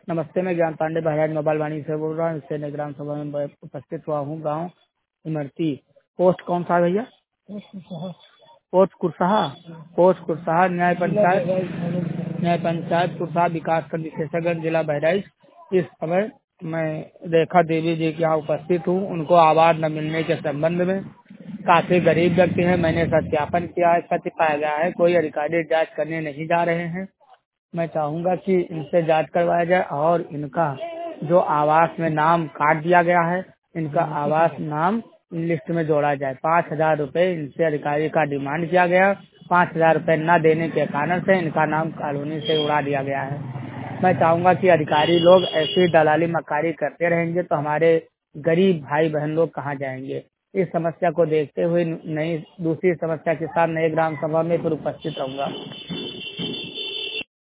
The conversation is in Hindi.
नमस्ते, मैं ज्ञान पांडे बहराइच मोबाइल वाणी से बोल रहा हूँ। इससे नई ग्राम सभा में उपस्थित हुआ हूँ। गांव इमरती। पोस्ट कौन सा है भैया? पोस्ट कुरसाहा न्याय पंचायत कुरसाहा विकास खंड विशेषज्ञ जिला बहराइच। इस समय मैं रेखा देवी जी के यहाँ उपस्थित हूँ। उनको आवास न मिलने के संबंध में काफी गरीब व्यक्ति हैं। मैंने सत्यापन किया है, सत्य पाया गया है। कोई अधिकारी जांच करने नहीं जा रहे हैं। मैं चाहूंगा कि इनसे जांच करवाया जाए और इनका जो आवास में नाम काट दिया गया है, इनका आवास नाम लिस्ट में जोड़ा जाए। 5,000 रुपए इनसे अधिकारी का डिमांड किया गया। 5,000 रुपए न देने के कारण से इनका नाम कॉलोनी से उड़ा दिया गया है। मैं चाहूंगा कि अधिकारी लोग ऐसी दलाली मक्कारी करते रहेंगे तो हमारे गरीब भाई बहन लोग कहाँ जाएंगे। इस समस्या को देखते हुए नई दूसरी समस्या के साथ नए ग्राम सभा में फिर उपस्थित रहूंगा।